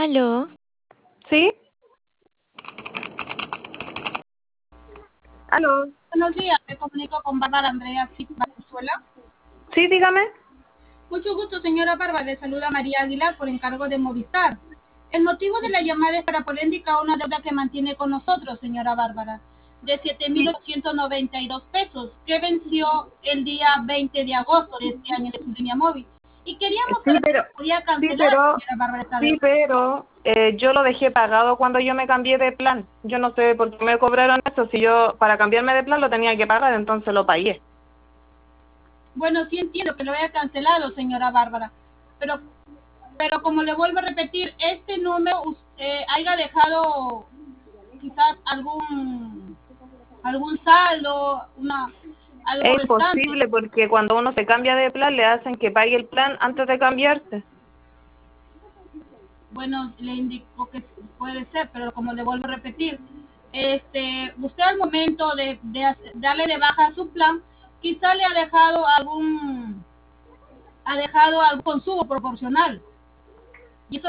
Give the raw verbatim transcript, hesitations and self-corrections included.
¿Aló? ¿Sí? ¿Aló? Buenos días, me comunico con Bárbara Andrea Silva Valenzuela. Sí, dígame. Mucho gusto, señora Bárbara. Le saluda María Aguilar por encargo de Movistar. El motivo de la llamada es para poder indicar una deuda que mantiene con nosotros, señora Bárbara, de siete mil ochocientos noventa y dos pesos, que venció el día veinte de agosto de este año de su línea móvil. Y queríamos Sí, saber pero, si podía sí, cancelar, pero, señora Bárbara, esta sí, deuda. pero eh, yo lo dejé pagado cuando yo me cambié de plan. Yo no sé por qué me cobraron eso. Si yo para cambiarme de plan lo tenía que pagar, entonces lo pagué. Bueno, sí entiendo que lo haya cancelado, señora Bárbara, pero, pero como le vuelvo a repetir, este número eh, haya dejado quizás algún algún saldo, una algo Es restante. imposible porque cuando uno se cambia de plan le hacen que pague el plan antes de cambiarse. Bueno, le indico que puede ser, pero como le vuelvo a repetir, este, usted al momento de, de hacer- darle de baja a su plan, quizá le ha dejado algún ha dejado algún consumo proporcional.